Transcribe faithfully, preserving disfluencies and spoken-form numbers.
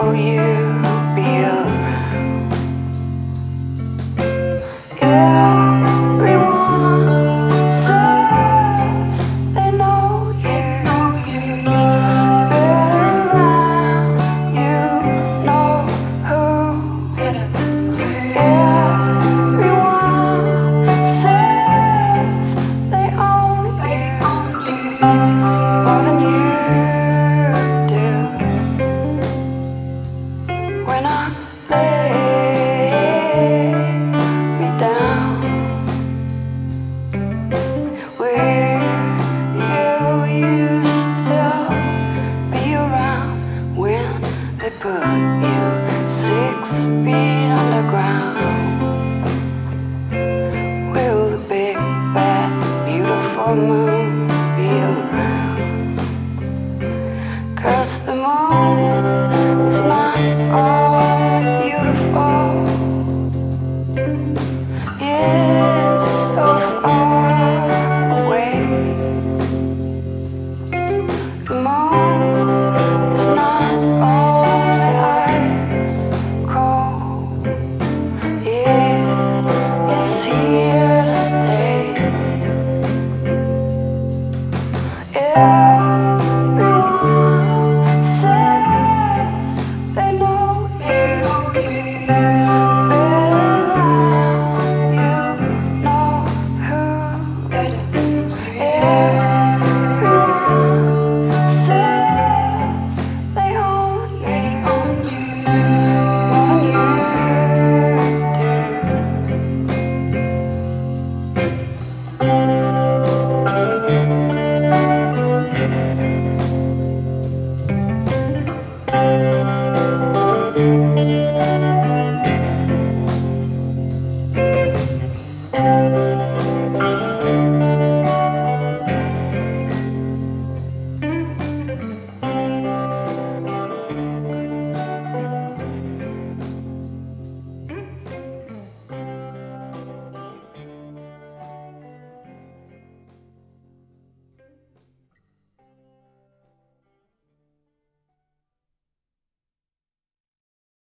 Will you be around? Everyone says they know you better than you know who. Everyone says they own you more than you do. When I lay me down, will you still be around when they put you six feet underground? Will the big, bad, beautiful moon be around? 'Cause the moon is not all beautiful. It's so far away. The moon is not only ice cold. It is here to stay. Everyone says they know you better than you know who. Everyone says they own you